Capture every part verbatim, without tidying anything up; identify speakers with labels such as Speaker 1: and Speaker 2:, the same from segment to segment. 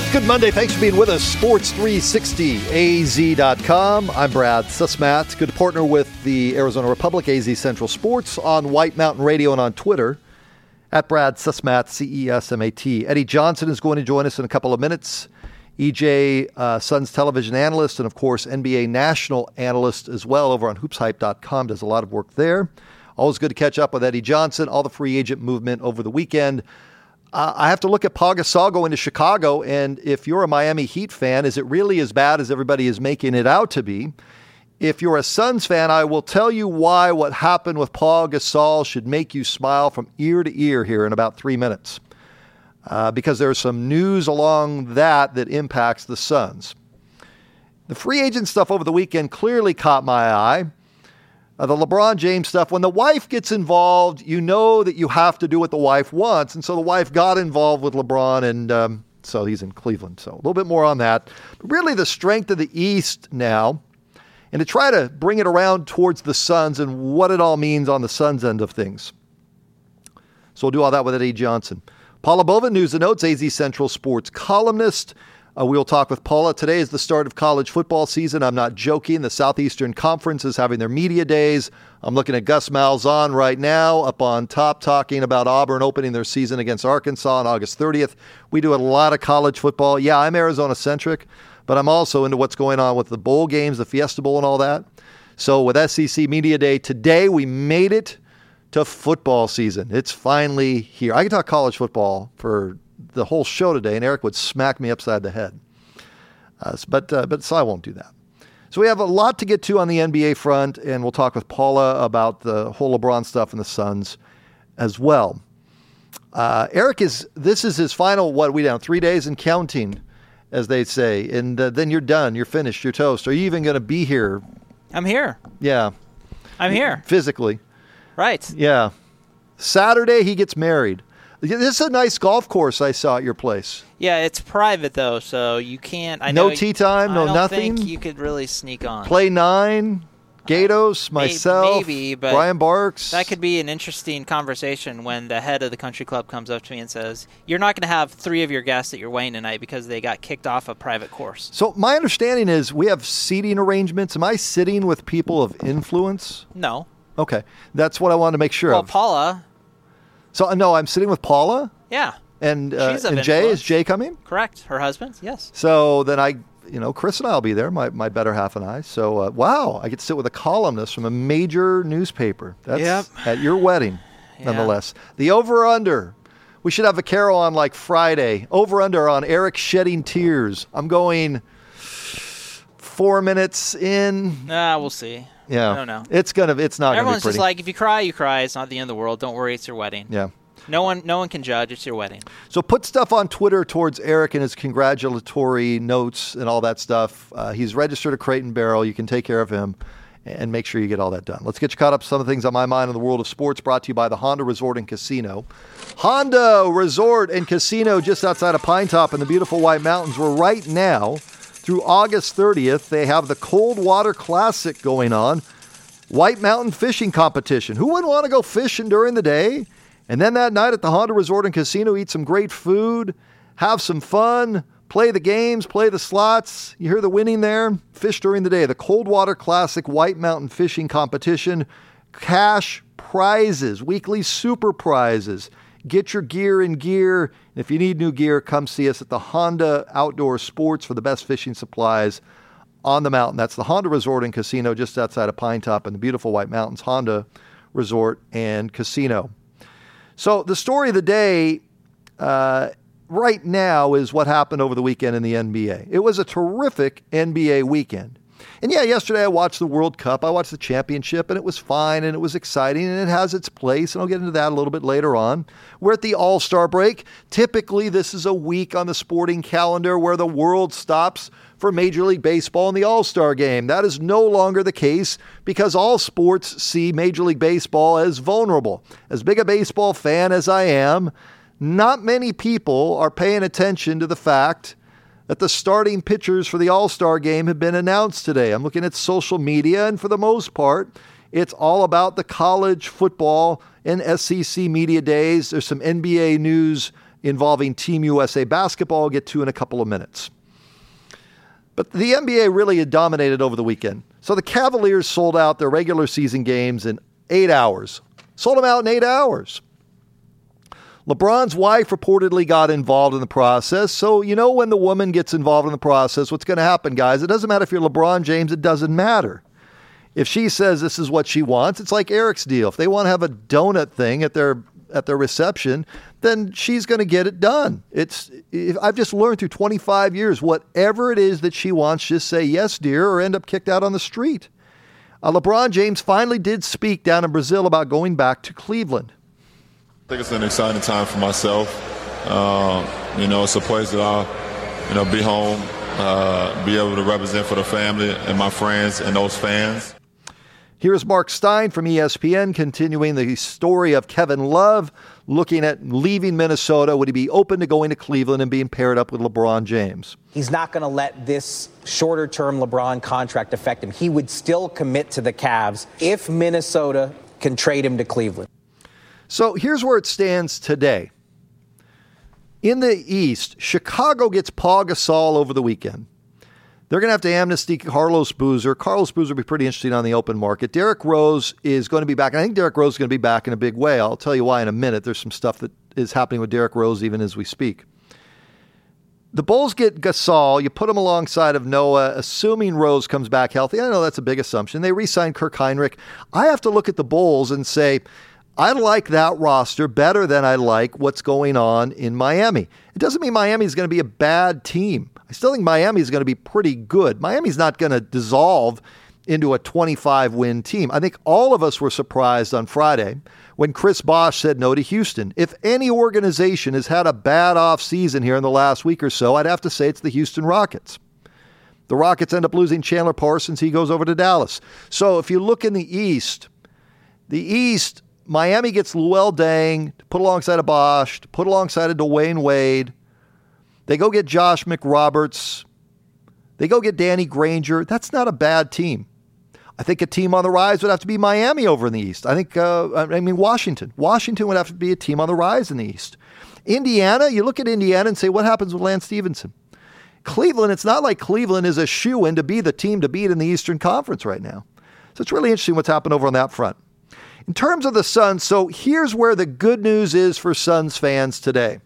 Speaker 1: Good Monday. Thanks for being with us. Sports three sixty A Z dot com. I'm Brad Sussmat. Good to partner with the Arizona Republic, A Z Central Sports, on White Mountain Radio and on Twitter at Brad Sussmat, C E S M A T. Eddie Johnson is going to join us in a couple of minutes. E J, uh, Suns television analyst and, of course, N B A national analyst as well over on hoops hype dot com. Does a lot of work there. Always good to catch up with Eddie Johnson. All the free agent movement over the weekend. Uh, I have to look at Paul Gasol going to Chicago, and if you're a Miami Heat fan, is it really as bad as everybody is making it out to be? If you're a Suns fan, I will tell you why what happened with Paul Gasol should make you smile from ear to ear here in about three minutes, uh, because there's some news along that that impacts the Suns. The free agent stuff over the weekend clearly caught my eye. Uh, the LeBron James stuff, when the wife gets involved, you know that you have to do what the wife wants. And so the wife got involved with LeBron, and um, so he's in Cleveland. So a little bit more on that. But really the strength of the East now, and to try to bring it around towards the Suns and what it all means on the Suns end of things. So we'll do all that with Eddie Johnson. Paula Bova, News and Notes, A Z Central Sports columnist. Uh, we'll talk with Paula. Today is the start of college football season. I'm not joking. The Southeastern Conference is having their media days. I'm looking at Gus Malzahn right now up on top talking about Auburn opening their season against Arkansas on August thirtieth. We do a lot of college football. Yeah, I'm Arizona-centric, but I'm also into what's going on with the bowl games, the Fiesta Bowl and all that. So with S E C Media Day today, we made it to football season. It's finally here. I can talk college football for the whole show today, and Eric would smack me upside the head. Uh, but uh, but so I won't do that. So we have a lot to get to on the N B A front, and we'll talk with Paula about the whole LeBron stuff and the Suns as well. Uh, Eric is, this is his final, what, we down, three days and counting, as they say, and uh, then you're done, you're finished, you're toast. Are you even going to be here?
Speaker 2: I'm here.
Speaker 1: Yeah.
Speaker 2: I'm here.
Speaker 1: Physically.
Speaker 2: Right.
Speaker 1: Yeah. Saturday, he gets married. This is a nice golf course I saw at your place.
Speaker 2: Yeah, it's private, though, so you can't... I
Speaker 1: no
Speaker 2: know,
Speaker 1: tee time, no
Speaker 2: I don't
Speaker 1: nothing?
Speaker 2: think you could really sneak on.
Speaker 1: Play nine, Gatos, uh, myself,
Speaker 2: maybe, but
Speaker 1: Brian Barks.
Speaker 2: That could be an interesting conversation when the head of the country club comes up to me and says, you're not going to have three of your guests at your wedding tonight because they got kicked off a private course.
Speaker 1: So my understanding is we have seating arrangements. Am I sitting with people of influence?
Speaker 2: No.
Speaker 1: Okay. That's what I wanted to make sure
Speaker 2: well,
Speaker 1: of.
Speaker 2: Well, Paula...
Speaker 1: So, no, I'm sitting with Paula?
Speaker 2: Yeah.
Speaker 1: And, uh,
Speaker 2: She's of
Speaker 1: and Jay?
Speaker 2: influence.
Speaker 1: Is Jay coming?
Speaker 2: Correct. Her husband, yes.
Speaker 1: So then I, you know, Chris and I will be there, my, my better half and I. So, uh, wow, I get to sit with a columnist from a major newspaper. That's
Speaker 2: yep.
Speaker 1: at your wedding, yeah. Nonetheless. The over-under. We should have a Carol on like Friday. Over-under on Eric shedding tears. I'm going four minutes in.
Speaker 2: Ah, we'll see.
Speaker 1: Yeah,
Speaker 2: I don't know.
Speaker 1: It's gonna. It's not.
Speaker 2: Everyone's
Speaker 1: gonna be pretty.
Speaker 2: just like, if you cry, you cry. It's not the end of the world. Don't worry, it's your wedding.
Speaker 1: Yeah.
Speaker 2: No one, no one can judge. It's your wedding.
Speaker 1: So put stuff on Twitter towards Eric and his congratulatory notes and all that stuff. Uh, he's registered at Crate and Barrel. You can take care of him and make sure you get all that done. Let's get you caught up. Some of the things on my mind in the world of sports. Brought to you by the Honda Resort and Casino. Honda Resort and Casino, just outside of Pine Top in the beautiful White Mountains. Where right now, through August thirtieth, they have the Cold Water Classic going on. White Mountain Fishing Competition. Who wouldn't want to go fishing during the day? And then that night at the Honda Resort and Casino, eat some great food, have some fun, play the games, play the slots. You hear the winning there? Fish during the day. The Cold Water Classic White Mountain Fishing Competition. Cash prizes, weekly super prizes. Get your gear in gear. If you need new gear, come see us at the Honda Outdoor Sports for the best fishing supplies on the mountain. That's the Honda Resort and Casino just outside of Pine Top in the beautiful White Mountains. Honda Resort and Casino. So the story of the day uh, right now is what happened over the weekend in the N B A. It was a terrific N B A weekend. And yeah, yesterday I watched the World Cup. I watched the championship, and it was fine, and it was exciting, and it has its place, and I'll get into that a little bit later on. We're at the All-Star break. Typically, this is a week on the sporting calendar where the world stops for Major League Baseball and the All-Star game. That is no longer the case because all sports see Major League Baseball as vulnerable. As big a baseball fan as I am, not many people are paying attention to the fact that the starting pitchers for the All-Star game have been announced today. I'm looking at social media, and for the most part, it's all about the college football and S E C media days. There's some N B A news involving Team U S A basketball I'll get to in a couple of minutes. But the N B A really had dominated over the weekend. So the Cavaliers sold out their regular season games in eight hours. Sold them out in eight hours. LeBron's wife reportedly got involved in the process. So, you know, when the woman gets involved in the process, what's going to happen, guys? It doesn't matter if you're LeBron James. It doesn't matter. If she says this is what she wants, it's like Eric's deal. If they want to have a donut thing at their at their reception, then she's going to get it done. It's I've just learned through twenty-five years, whatever it is that she wants, just say yes, dear, or end up kicked out on the street. Uh, LeBron James finally did speak down in Brazil about going back to Cleveland.
Speaker 3: I think it's an exciting time for myself. Um, you know, it's a place that I'll, you know, be home, uh, be able to represent for the family and my friends and those fans.
Speaker 1: Here's Mark Stein from E S P N continuing the story of Kevin Love, looking at leaving Minnesota. Would he be open to going to Cleveland and being paired up with LeBron James?
Speaker 4: He's not going to let this shorter-term LeBron contract affect him. He would still commit to the Cavs if Minnesota can trade him to Cleveland.
Speaker 1: So here's where it stands today. In the East, Chicago gets Paul Gasol over the weekend. They're going to have to amnesty Carlos Boozer. Carlos Boozer will be pretty interesting on the open market. Derrick Rose is going to be back. And I think Derrick Rose is going to be back in a big way. I'll tell you why in a minute. There's some stuff that is happening with Derrick Rose even as we speak. The Bulls get Gasol. You put him alongside of Noah, assuming Rose comes back healthy. I know that's a big assumption. They re-sign Kirk Hinrich. I have to look at the Bulls and say, I like that roster better than I like what's going on in Miami. It doesn't mean Miami is going to be a bad team. I still think Miami is going to be pretty good. Miami's not going to dissolve into a twenty-five win team. I think all of us were surprised on Friday when Chris Bosh said no to Houston. If any organization has had a bad offseason here in the last week or so, I'd have to say it's the Houston Rockets. The Rockets end up losing Chandler Parsons. He goes over to Dallas. So if you look in the East, the East, Miami gets Luol Deng to put alongside of Bosh, to put alongside of Dwayne Wade. They go get Josh McRoberts. They go get Danny Granger. That's not a bad team. I think a team on the rise would have to be Miami over in the East. I think, uh, I mean, Washington. Washington would have to be a team on the rise in the East. Indiana, you look at Indiana and say, what happens with Lance Stevenson? Cleveland, it's not like Cleveland is a shoo-in to be the team to beat in the Eastern Conference right now. So it's really interesting what's happened over on that front. In terms of the Suns, so here's where the good news is for Suns fans today.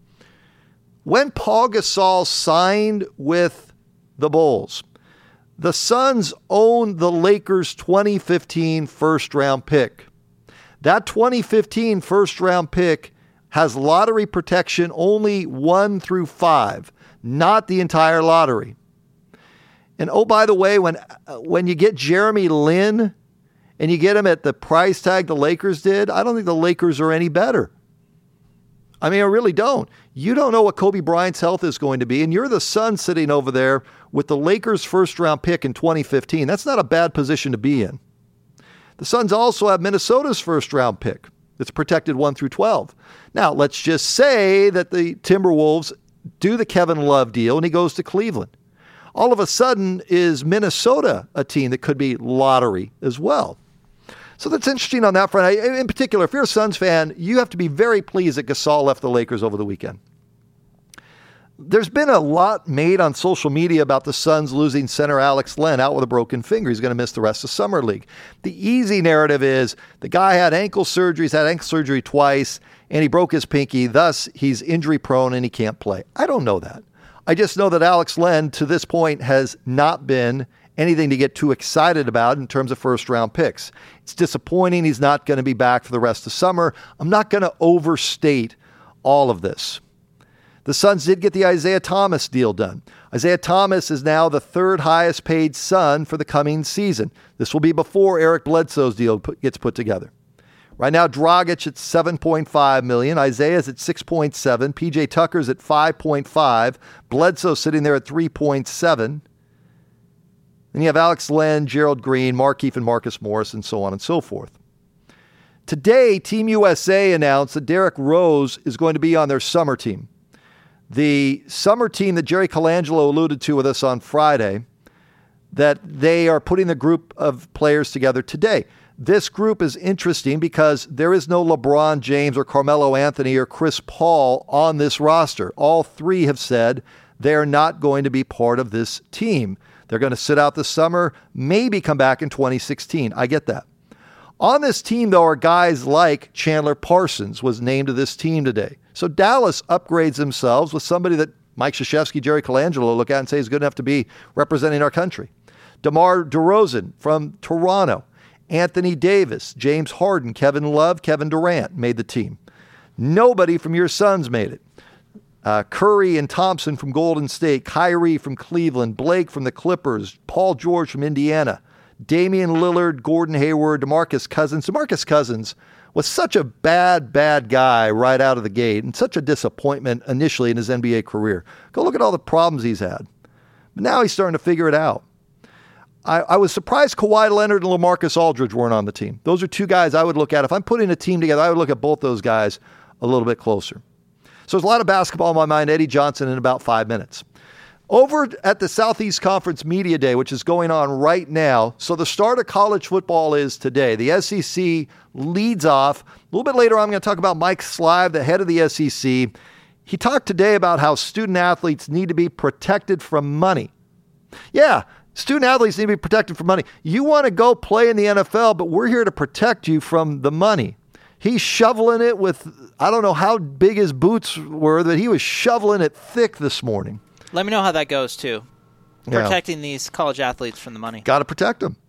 Speaker 1: When Paul Gasol signed with the Bulls, the Suns owned the Lakers' twenty fifteen first-round pick. That twenty fifteen first-round pick has lottery protection only one through five, not the entire lottery. And oh, by the way, when when you get Jeremy Lin and you get him at the price tag the Lakers did, I don't think the Lakers are any better. I mean, I really don't. You don't know what Kobe Bryant's health is going to be, and you're the Suns sitting over there with the Lakers' first-round pick in twenty fifteen. That's not a bad position to be in. The Suns also have Minnesota's first-round pick. It's protected one through twelve. Now, let's just say that the Timberwolves do the Kevin Love deal, and he goes to Cleveland. All of a sudden, is Minnesota a team that could be lottery as well? So that's interesting on that front. In particular, if you're a Suns fan, you have to be very pleased that Gasol left the Lakers over the weekend. There's been a lot made on social media about the Suns losing center Alex Len out with a broken finger. He's going to miss the rest of Summer League. The easy narrative is the guy had ankle surgery. He's had ankle surgery twice, and he broke his pinky. Thus, he's injury prone and he can't play. I don't know that. I just know that Alex Len, to this point, has not been anything to get too excited about in terms of first-round picks. It's disappointing he's not going to be back for the rest of summer. I'm not going to overstate all of this. The Suns did get the Isaiah Thomas deal done. Isaiah Thomas is now the third highest paid Sun for the coming season. This will be before Eric Bledsoe's deal put, gets put together. Right now, Dragic at seven point five million dollars. Isaiah's at six point seven. P J Tucker's at five point five. Bledsoe sitting there at three point seven. Then you have Alex Len, Gerald Green, Markieff, and Marcus Morris, and so on and so forth. Today, Team U S A announced that Derrick Rose is going to be on their summer team. The summer team that Jerry Colangelo alluded to with us on Friday, that they are putting the group of players together today. This group is interesting because there is no LeBron James or Carmelo Anthony or Chris Paul on this roster. All three have said they are not going to be part of this team. They're going to sit out this summer, maybe come back in twenty sixteen. I get that. On this team, though, are guys like Chandler Parsons was named to this team today. So Dallas upgrades themselves with somebody that Mike Krzyzewski, Jerry Colangelo look at and say is good enough to be representing our country. DeMar DeRozan from Toronto. Anthony Davis, James Harden, Kevin Love, Kevin Durant made the team. Nobody from your Suns made it. Uh, Curry and Thompson from Golden State, Kyrie from Cleveland, Blake from the Clippers, Paul George from Indiana, Damian Lillard, Gordon Hayward, DeMarcus Cousins. DeMarcus Cousins was such a bad, bad guy right out of the gate and such a disappointment initially in his N B A career. Go look at all the problems he's had. But now he's starting to figure it out. I, I was surprised Kawhi Leonard and LaMarcus Aldridge weren't on the team. Those are two guys I would look at. If I'm putting a team together, I would look at both those guys a little bit closer. So there's a lot of basketball in my mind. Eddie Johnson in about five minutes. Over at the Southeast Conference Media Day, which is going on right now, so the start of college football is today. The S E C leads off. A little bit later, I'm going to talk about Mike Slive, the head of the S E C. He talked today about how student athletes need to be protected from money. Yeah, student athletes need to be protected from money. You want to go play in the N F L, but we're here to protect you from the money. He's shoveling it with, I don't know how big his boots were, but he was shoveling it thick this morning.
Speaker 2: Let me know how that goes, too.
Speaker 1: Yeah.
Speaker 2: Protecting these college athletes from the money.
Speaker 1: Got to protect them.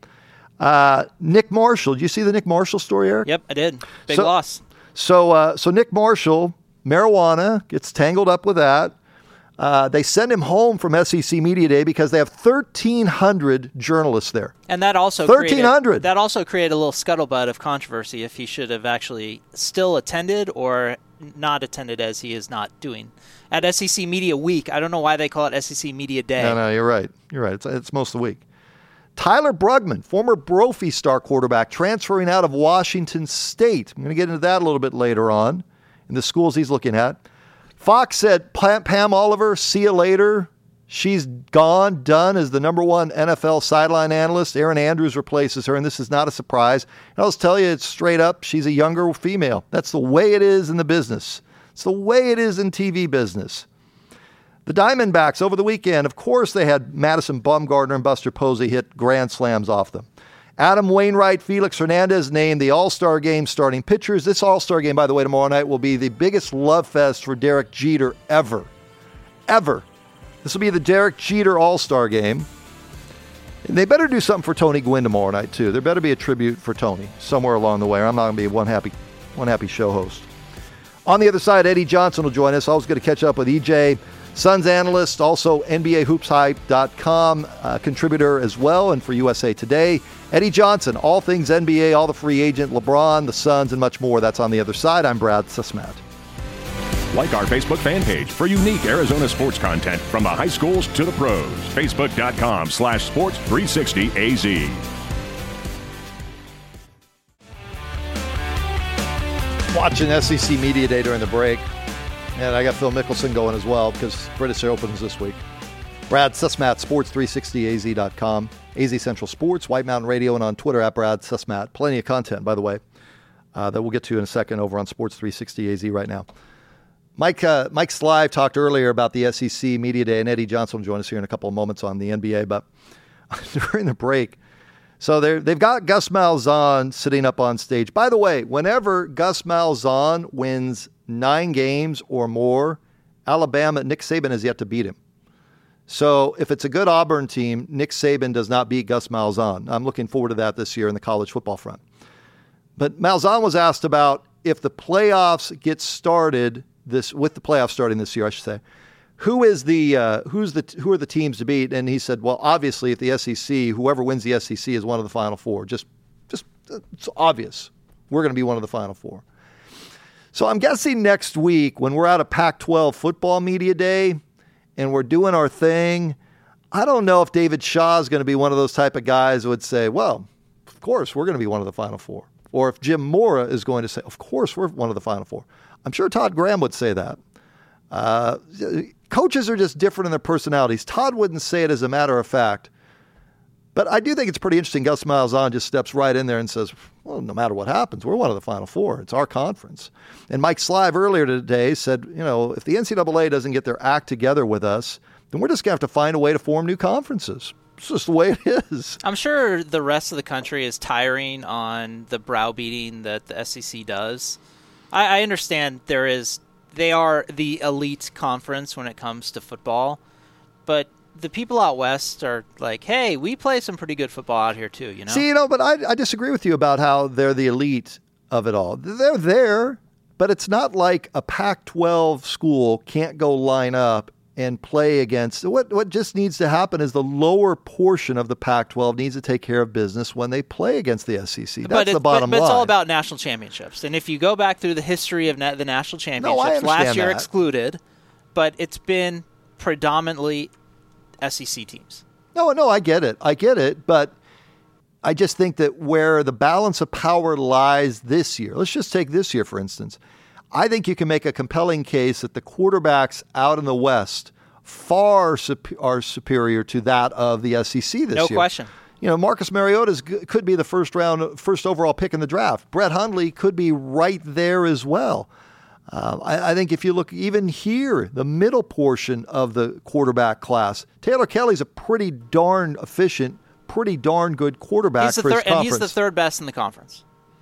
Speaker 1: Uh, Nick Marshall. Did you see the Nick Marshall story, Eric?
Speaker 2: Yep, I did. Big
Speaker 1: so,
Speaker 2: loss.
Speaker 1: So, uh, so Nick Marshall, marijuana, gets tangled up with that. Uh, they send him home from S E C Media Day because they have thirteen hundred journalists there.
Speaker 2: And that also
Speaker 1: thirteen hundred.
Speaker 2: Created, that also created a little scuttlebutt of controversy if he should have actually still attended or not attended, as he is not doing. At S E C Media Week, I don't know why they call it S E C Media Day.
Speaker 1: No, no, you're right. You're right. It's, it's most of the week. Tyler Brugman, former Brophy star quarterback, transferring out of Washington State. I'm going to get into that a little bit later on in the schools he's looking at. Fox said Pam Oliver, see you later. She's gone, done as the number one N F L sideline analyst. Aaron Andrews replaces her, and this is not a surprise. And I'll just tell you, it's straight up, she's a younger female. That's the way it is in the business. It's the way it is in T V business. The Diamondbacks over the weekend, of course, they had Madison Bumgarner and Buster Posey hit grand slams off them. Adam Wainwright, Felix Hernandez named the All-Star Game starting pitchers. This All-Star Game, by the way, tomorrow night will be the biggest love fest for Derek Jeter ever. Ever. This will be the Derek Jeter All-Star Game. And they better do something for Tony Gwynn tomorrow night, too. There better be a tribute for Tony somewhere along the way, or I'm not going to be one happy, one happy show host. On the other side, Eddie Johnson will join us. Always going to catch up with E J. Suns analyst, also N B A Hoops Hype dot com uh, contributor as well, and for U S A Today. Eddie Johnson, all things N B A, all the free agent, LeBron, the Suns, and much more. That's on the other side. I'm Brad Susmat.
Speaker 5: Like our Facebook fan page for unique Arizona sports content from the high schools to the pros. Facebook.com slash sports 360 AZ.
Speaker 1: Watching S E C Media Day during the break. And I got Phil Mickelson going as well because British Open's this week. Brad Susmat, sports three sixty A Z dot com. A Z Central Sports, White Mountain Radio, and on Twitter at Brad Susmat. Plenty of content, by the way, uh, that we'll get to in a second over on Sports three sixty A Z right now. Mike uh, Mike Slive talked earlier about the S E C Media Day, and Eddie Johnson will join us here in a couple of moments on the N B A. But during the break, so they've got Gus Malzahn sitting up on stage. By the way, whenever Gus Malzahn wins nine games or more, Alabama, Nick Saban has yet to beat him. So if it's a good Auburn team, Nick Saban does not beat Gus Malzahn. I'm looking forward to that this year in the college football front. But Malzahn was asked about if the playoffs get started this with the playoffs starting this year, I should say, who is the uh, who's the who are the teams to beat? And he said, well, obviously, if the S E C, whoever wins the S E C is one of the Final Four. Just, just it's obvious. We're going to be one of the Final Four. So I'm guessing next week when we're out of Pac twelve football media day and we're doing our thing, I don't know if David Shaw is going to be one of those type of guys who would say, well, of course, we're going to be one of the Final Four. Or if Jim Mora is going to say, of course, we're one of the Final Four. I'm sure Todd Graham would say that. Uh, coaches are just different in their personalities. Todd wouldn't say it as a matter of fact, But I do think it's pretty interesting. Gus Malzahn just steps right in there and says, well, no matter what happens, we're one of the Final Four. It's our conference. And Mike Slive earlier today said, you know, if the N C double A doesn't get their act together with us, then we're just going to have to find a way to form new conferences. It's just the way it is.
Speaker 2: I'm sure the rest of the country is tiring on the browbeating that the S E C does. I, I understand there is, they are the elite conference when it comes to football, but the people out west are like, hey, we play some pretty good football out here too, you know?
Speaker 1: See, you know, but I, I disagree with you about how they're the elite of it all. They're there, but it's not like a Pac twelve school can't go line up and play against. What what just needs to happen is the lower portion of the Pac twelve needs to take care of business when they play against the S E C. That's
Speaker 2: but it,
Speaker 1: the bottom
Speaker 2: but, but
Speaker 1: line.
Speaker 2: It's all about national championships. And if you go back through the history of na- the national championships,
Speaker 1: no,
Speaker 2: last year
Speaker 1: that.
Speaker 2: excluded, but it's been predominantly S E C teams.
Speaker 1: No, no, I get it. I get it. But I just think that where the balance of power lies this year, let's just take this year, for instance. I think you can make a compelling case that the quarterbacks out in the West far sup- are superior to that of the S E C this
Speaker 2: no
Speaker 1: year.
Speaker 2: No question.
Speaker 1: You know, Marcus Mariota is, could be the first round, first overall pick in the draft. Brett Hundley could be right there as well. Uh, I, I think if you look even here, the middle portion of the quarterback class, Taylor Kelly's a pretty darn efficient, pretty darn good quarterback
Speaker 2: he's the
Speaker 1: for
Speaker 2: thir-
Speaker 1: his conference.
Speaker 2: And he's the third best in the conference.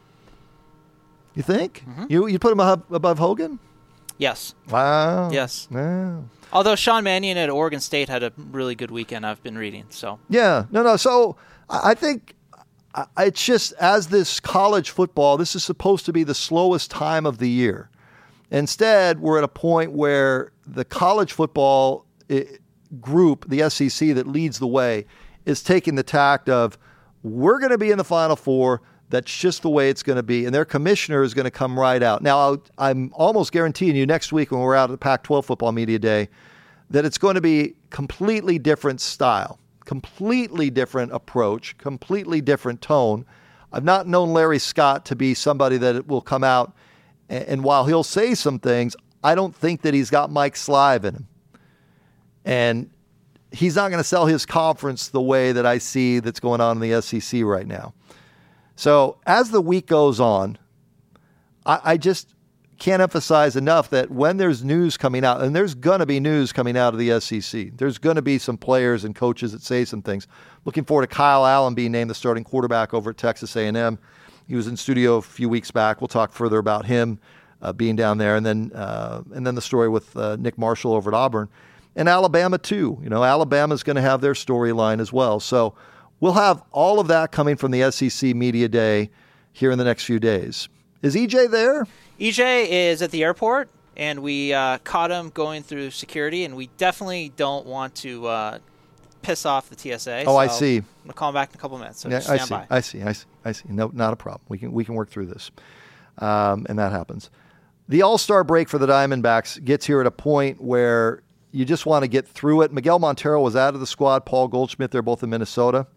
Speaker 1: You think?
Speaker 2: Mm-hmm.
Speaker 1: You you put him above, above Hogan?
Speaker 2: Yes.
Speaker 1: Wow.
Speaker 2: Yes.
Speaker 1: Wow.
Speaker 2: Although Sean Mannion at Oregon State had a really good weekend, I've been reading. So
Speaker 1: yeah, no, no. So I think it's just as this college football, this is supposed to be the slowest time of the year. Instead, we're at a point where the college football group, the S E C that leads the way, is taking the tact of we're going to be in the Final Four. That's just the way it's going to be. And their commissioner is going to come right out. Now, I'll, I'm almost guaranteeing you next week when we're out at the Pac twelve Football Media Day that it's going to be completely different style, completely different approach, completely different tone. I've not known Larry Scott to be somebody that will come out, and, and while he'll say some things, I don't think that he's got Mike Slive in him. And he's not going to sell his conference the way that I see that's going on in the S E C right now. So as the week goes on, I, I just can't emphasize enough that when there's news coming out, and there's going to be news coming out of the S E C, there's going to be some players and coaches that say some things. Looking forward to Kyle Allen being named the starting quarterback over at Texas A and M. He was in studio a few weeks back. We'll talk further about him uh, being down there, and then uh, and then the story with uh, Nick Marshall over at Auburn. And Alabama, too. You know, Alabama's going to have their storyline as well. So we'll have all of that coming from the S E C Media Day here in the next few days. Is E J there?
Speaker 2: E J is at the airport, and we uh, caught him going through security, and we definitely don't want to uh, piss off the T S A.
Speaker 1: Oh,
Speaker 2: so
Speaker 1: I see.
Speaker 2: I'm going to call him back in a couple minutes, so
Speaker 1: Yeah,
Speaker 2: just
Speaker 1: I
Speaker 2: stand
Speaker 1: see.
Speaker 2: by.
Speaker 1: I see. I see. I see. No, not a problem. We can we can work through this, um, and that happens. The All-Star break for the Diamondbacks gets here at a point where you just want to get through it. Miguel Montero was out of the squad. Paul Goldschmidt, they're both in Minnesota.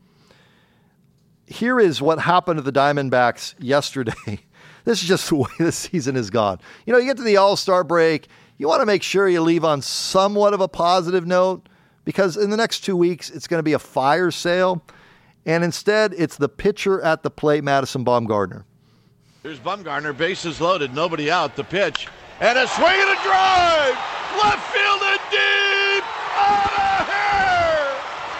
Speaker 1: Here is what happened to the Diamondbacks yesterday. This is just the way the season has gone. You know, you get to the All-Star break, you want to make sure you leave on somewhat of a positive note, because in the next two weeks, it's going to be a fire sale. And instead, it's the pitcher at the plate, Madison Bumgarner.
Speaker 6: Here's Bumgarner, bases loaded, nobody out. The pitch, and a swing and a drive! Left field and deep! Out of here!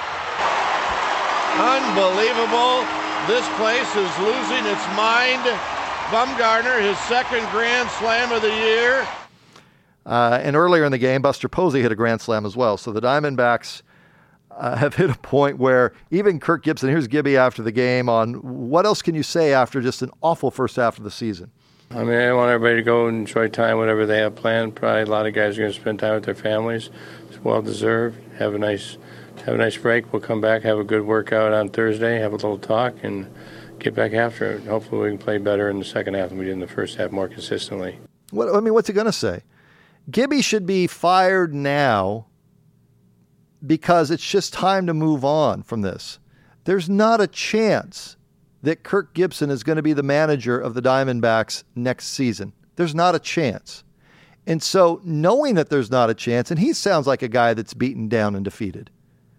Speaker 6: Unbelievable. This place is losing its mind. Bumgarner, his second grand slam of the year.
Speaker 1: Uh, and earlier in the game, Buster Posey hit a grand slam as well. So the Diamondbacks uh, have hit a point where even Kirk Gibson, here's Gibby after the game on what else can you say after just an awful first half of the season?
Speaker 7: I mean, I want everybody to go and enjoy time, whatever they have planned. Probably a lot of guys are going to spend time with their families. It's well-deserved. Have a nice have a nice break. We'll come back, have a good workout on Thursday, have a little talk, and get back after it. Hopefully we can play better in the second half than we did in the first half more consistently.
Speaker 1: What I mean, what's he going to say? Gibby should be fired now because it's just time to move on from this. There's not a chance that Kirk Gibson is going to be the manager of the Diamondbacks next season. There's not a chance. And so knowing that there's not a chance, and he sounds like a guy that's beaten down and defeated,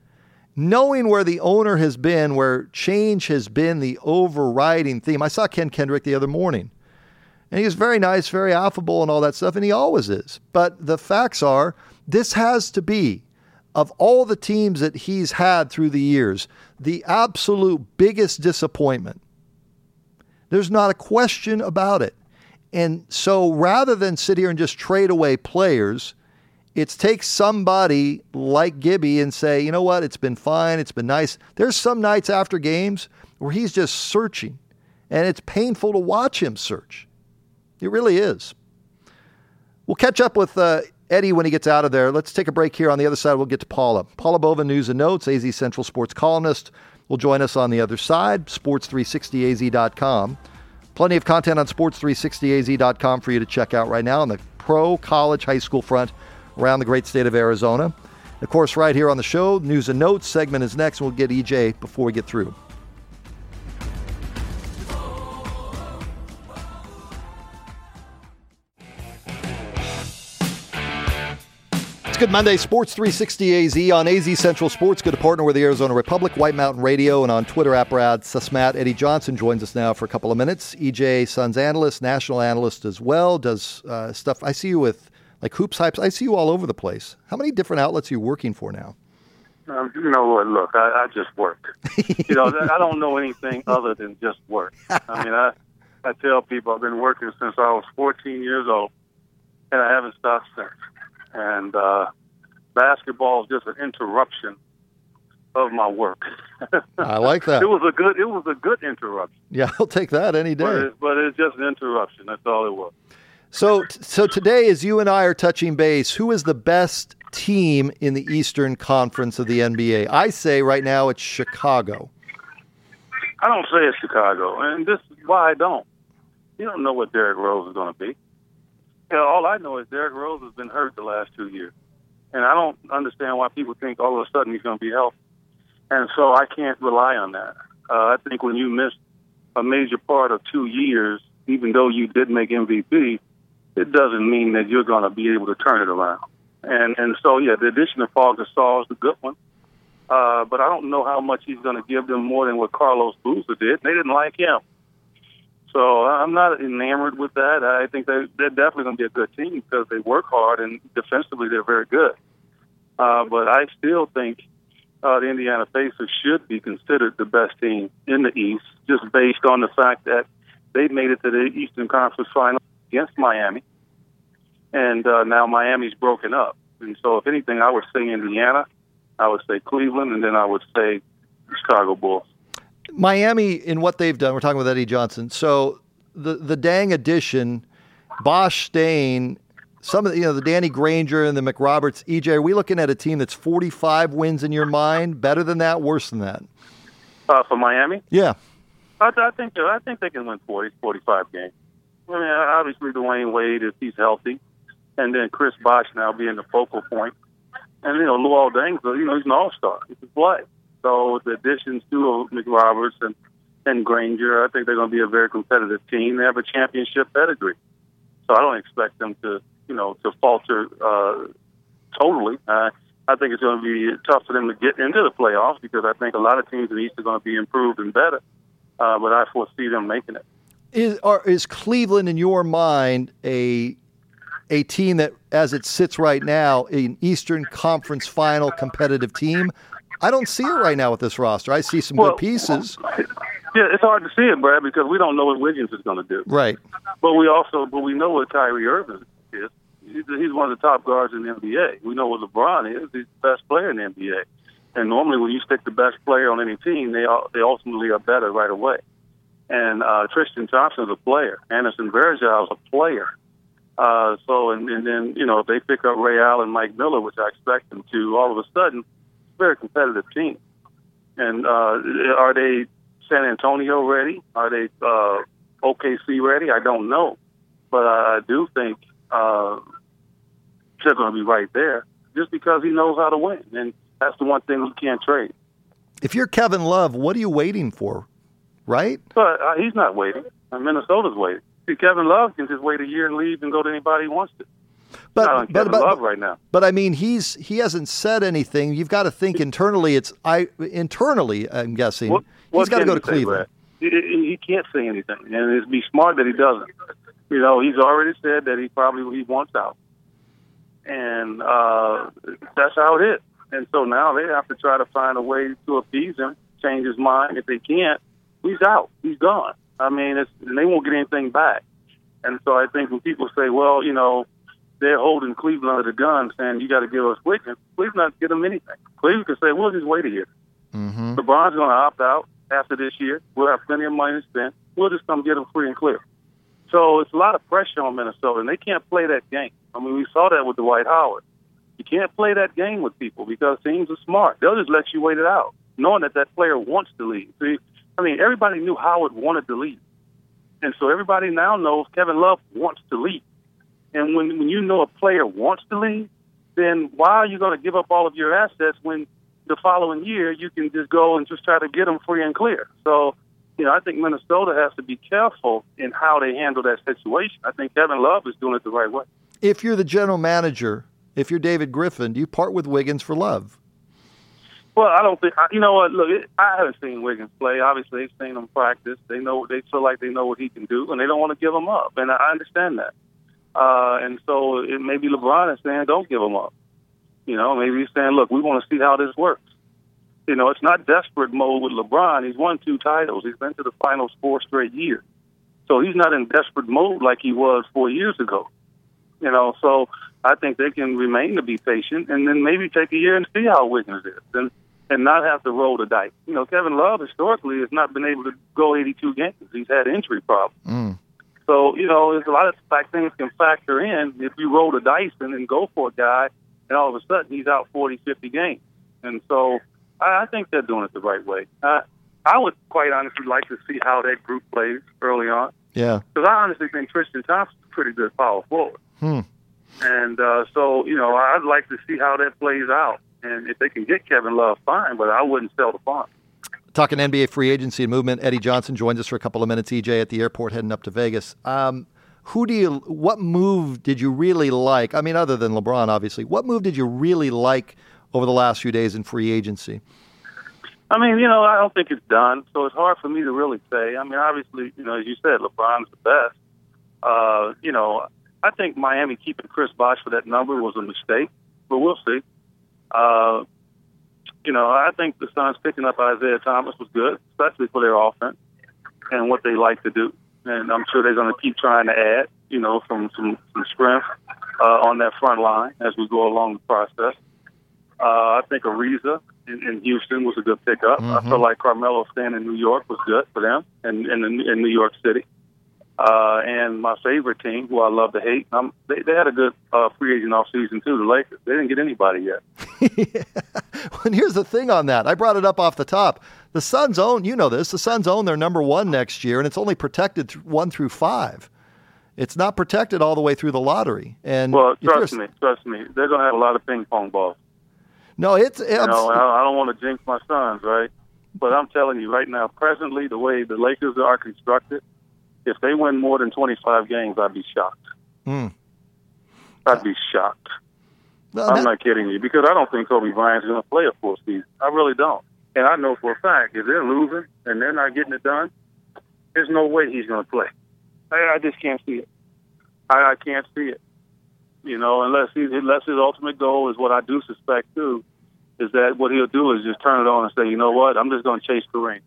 Speaker 1: knowing where the owner has been, where change has been the overriding theme. I saw Ken Kendrick the other morning, and he was very nice, very affable and all that stuff, and he always is. But the facts are, this has to be, of all the teams that he's had through the years, the absolute biggest disappointment. There's not a question about it. And so rather than sit here and just trade away players, it's take somebody like Gibby and say, you know what, it's been fine, it's been nice. There's some nights after games where he's just searching, and it's painful to watch him search. It really is. We'll catch up with uh, Eddie when he gets out of there. Let's take a break here. On the other side, we'll get to Paula. Paula Bova, News and Notes, A Z Central Sports columnist, will join us on the other side, sports three sixty A Z dot com. Plenty of content on sports three sixty A Z dot com for you to check out right now on the pro, college, high school front around the great state of Arizona. Of course, right here on the show, News and Notes segment is next. We'll get E J before we get through. Good Monday, Sports three sixty A Z on A Z Central Sports. Good to partner with the Arizona Republic, White Mountain Radio, and on Twitter at Brad Susmat. Eddie Johnson joins us now for a couple of minutes. E J, Suns analyst, national analyst as well, does uh, stuff. I see you with like Hoops Hypes. I see you all over the place. How many different outlets are you working for now?
Speaker 8: Um, you know what? Look, I, I just work. you know, I don't know anything other than just work. I mean, I I tell people I've been working since I was fourteen years old, and I haven't stopped since. And uh, basketball is just an interruption of my work.
Speaker 1: I like that.
Speaker 8: It was a good. It was a good interruption.
Speaker 1: Yeah, I'll take that any day.
Speaker 8: But, it, but it's just an interruption. That's all it was.
Speaker 1: So, so today, as you and I are touching base, who is the best team in the Eastern Conference of the N B A? I say right now it's Chicago.
Speaker 8: I don't say it's Chicago, and this is why I don't. You don't know what Derrick Rose is going to be. You know, all I know is Derrick Rose has been hurt the last two years. And I don't understand why people think all of a sudden he's going to be healthy. And so I can't rely on that. Uh, I think when you miss a major part of two years, even though you did make M V P, it doesn't mean that you're going to be able to turn it around. And and so, yeah, the addition of Paul Gasol is a good one. Uh, but I don't know how much he's going to give them more than what Carlos Boozer did. They didn't like him. So I'm not enamored with that. I think they, they're definitely going to be a good team because they work hard, and defensively they're very good. Uh, but I still think uh, the Indiana Pacers should be considered the best team in the East, just based on the fact that they made it to the Eastern Conference Final against Miami, and uh, now Miami's broken up. And so if anything, I would say Indiana, I would say Cleveland, and then I would say Chicago Bulls.
Speaker 1: Miami, in what they've done, we're talking with Eddie Johnson. So the the dang addition, Bosch Stain, some of the, you know, the Danny Granger and the McRoberts. E J, are we looking at a team that's forty-five wins in your mind? Better than that? Worse than that?
Speaker 8: Uh, for Miami?
Speaker 1: Yeah.
Speaker 8: I, I think I think they can win forty, forty-five games. I mean, obviously Dwayne Wade, if he's healthy, and then Chris Bosh now being the focal point. And, you know, Luol Deng, you know, he's an all-star. He can play. So the additions to McRoberts and, and Granger, I think they're going to be a very competitive team. They have a championship pedigree. So I don't expect them to, you know, to falter uh, totally. Uh, I think it's going to be tough for them to get into the playoffs because I think a lot of teams in the East are going to be improved and better. Uh, but I foresee them making it.
Speaker 1: Is, are, is Cleveland, in your mind, a a team that, as it sits right now, an Eastern Conference Final competitive team? I don't see it right now with this roster. I see some
Speaker 8: well,
Speaker 1: good pieces.
Speaker 8: Yeah, it's hard to see it, Brad, because we don't know what Wiggins is going to do.
Speaker 1: Right.
Speaker 8: But we also, but we know what Kyrie Irving is. He's, he's one of the top guards in the N B A. We know what LeBron is. He's the best player in the N B A. And normally, when you stick the best player on any team, they they ultimately are better right away. And uh, Tristan Thompson's a player. Anderson Varejao is a player. Uh, so, and, and then, you know, if they pick up Ray Allen, Mike Miller, which I expect them to, all of a sudden, it's a very competitive team. And uh, are they San Antonio ready? Are they uh, O K C ready? I don't know. But I do think uh, they're going to be right there just because he knows how to win. And that's the one thing we can't trade.
Speaker 1: If you're Kevin Love, what are you waiting for, right?
Speaker 8: But uh, he's not waiting. Uh, Minnesota's waiting. See, Kevin Love can just wait a year and leave and go to anybody he wants to.
Speaker 1: But
Speaker 8: not on
Speaker 1: but,
Speaker 8: Kevin
Speaker 1: but,
Speaker 8: Love right now.
Speaker 1: But I mean, he's he hasn't said anything. You've got to think internally. It's I internally. I'm guessing
Speaker 8: What, what
Speaker 1: he's got to
Speaker 8: can
Speaker 1: go to
Speaker 8: he say,
Speaker 1: Cleveland.
Speaker 8: Brad? He, he can't say anything, and it'd be smart that he doesn't. You know, he's already said that he probably he wants out, and uh, that's how it is. And so now they have to try to find a way to appease him, change his mind. If they can't, he's out. He's gone. I mean, it's, and they won't get anything back. And so I think when people say, well, you know, they're holding Cleveland under the gun, saying you got to give us Wiggins, Cleveland not give them anything. Cleveland can say, we'll just wait a year.
Speaker 1: Mm-hmm.
Speaker 8: LeBron's going to opt out after this year. We'll have plenty of money to spend. We'll just come get him free and clear. So it's a lot of pressure on Minnesota, and they can't play that game. I mean, we saw that with Dwight Howard. You can't play that game with people because teams are smart. They'll just let you wait it out, knowing that that player wants to leave. See, I mean, everybody knew Howard wanted to leave. And so everybody now knows Kevin Love wants to leave. And when, when you know a player wants to leave, then why are you going to give up all of your assets when the following year you can just go and just try to get them free and clear? So, you know, I think Minnesota has to be careful in how they handle that situation. I think Kevin Love is doing it the right way.
Speaker 1: If you're the general manager, if you're David Griffin, do you part with Wiggins for Love?
Speaker 8: Well, I don't think, you know what, look, it, I haven't seen Wiggins play. Obviously, they've seen him practice. They know, they feel like they know what he can do, and they don't want to give him up. And I understand that. Uh, and so it, maybe LeBron is saying, don't give him up. You know, maybe he's saying, look, we want to see how this works. You know, it's not desperate mode with LeBron. He's won two titles. He's been to the finals four straight years. So he's not in desperate mode like he was four years ago. You know, so I think they can remain to be patient and then maybe take a year and see how Wiggins is and, and not have to roll the dice. You know, Kevin Love historically has not been able to go eighty-two games. He's had injury problems.
Speaker 1: Mm. So,
Speaker 8: you know, there's a lot of fact things can factor in if you roll the dice and then go for a guy and all of a sudden he's out forty, fifty games. And so I, I think they're doing it the right way. I, I would quite honestly like to see how that group plays early on.
Speaker 1: Yeah.
Speaker 8: Because I honestly think Tristan Thompson's a pretty good power forward.
Speaker 1: Hmm.
Speaker 8: And uh, so, you know, I'd like to see how that plays out. And if they can get Kevin Love, fine, but I wouldn't sell the farm.
Speaker 1: Talking N B A free agency and movement, Eddie Johnson joins us for a couple of minutes. E J at the airport heading up to Vegas. Um, who do you? What move did you really like? I mean, other than LeBron, obviously. What move did you really like over the last few days in free agency?
Speaker 8: I mean, you know, I don't think it's done, so it's hard for me to really say. I mean, obviously, you know, as you said, LeBron's the best. Uh, you know, I think Miami keeping Chris Bosh for that number was a mistake, but we'll see. Uh, you know, I think the Suns picking up Isaiah Thomas was good, especially for their offense and what they like to do. And I'm sure they're going to keep trying to add, you know, some, some, some strength uh, on that front line as we go along the process. Uh, I think Ariza in, in Houston was a good pickup. Mm-hmm. I feel like Carmelo staying in New York was good for them and in, in, in New York City. Uh, and my favorite team, who I love to hate, um, they, they had a good uh, free agent offseason, too, the Lakers. They didn't get anybody yet.
Speaker 1: Yeah. And here's the thing on that. I brought it up off the top. The Suns own, you know this, the Suns own their number one next year, and it's only protected th- one through five. It's not protected all the way through the lottery. And
Speaker 8: well, trust me, trust me, they're going to have a lot of ping pong balls.
Speaker 1: No, it's... it's
Speaker 8: you know, I, I don't want to jinx my Suns, right? But I'm telling you right now, presently, the way the Lakers are constructed, if they win more than twenty-five games, I'd be shocked.
Speaker 1: Mm.
Speaker 8: I'd be shocked. No, I'm that... not kidding you, because I don't think Kobe Bryant's going to play a full season. I really don't. And I know for a fact, if they're losing and they're not getting it done, there's no way he's going to play. I, I just can't see it. I, I can't see it. You know, unless, he, unless his ultimate goal is what I do suspect, too, is that what he'll do is just turn it on and say, you know what, I'm just going to chase the ring.